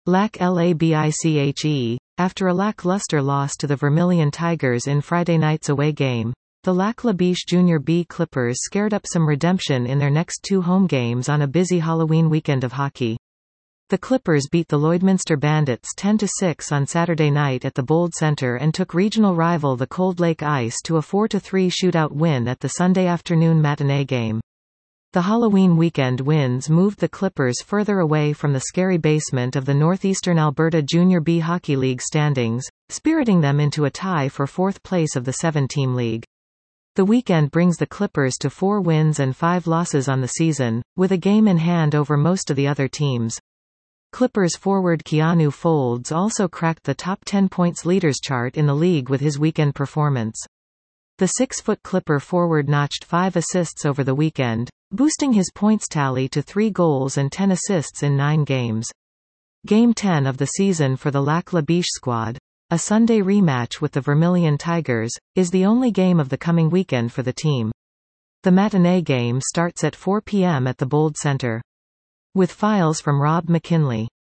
Lac Labiche. After a lackluster loss to the Vermilion Tigers in Friday night's away game, the Lac La Biche Junior B Clippers scared up some redemption in their next two home games on a busy Halloween weekend of hockey. The Clippers beat the Lloydminster Bandits 10-6 on Saturday night at the Bold Centre and took regional rival the Cold Lake Ice to a 4-3 shootout win at the Sunday afternoon matinee game. The Halloween weekend wins moved the Clippers further away from the scary basement of the Northeastern Alberta Junior B Hockey League standings, spiriting them into a tie for fourth place of the seven-team league. The weekend brings the Clippers to 4 wins and 5 losses on the season, with a game in hand over most of the other teams. Clippers forward Keanu Folds also cracked the top 10 points leaders chart in the league with his weekend performance. The 6-foot Clipper forward notched 5 assists over the weekend, boosting his points tally to 3 goals and 10 assists in 9 games. Game 10 of the season for the Lac La Biche squad, a Sunday rematch with the Vermilion Tigers, is the only game of the coming weekend for the team. The matinee game starts at 4 p.m. at the Bold Centre. With files from Rob McKinley.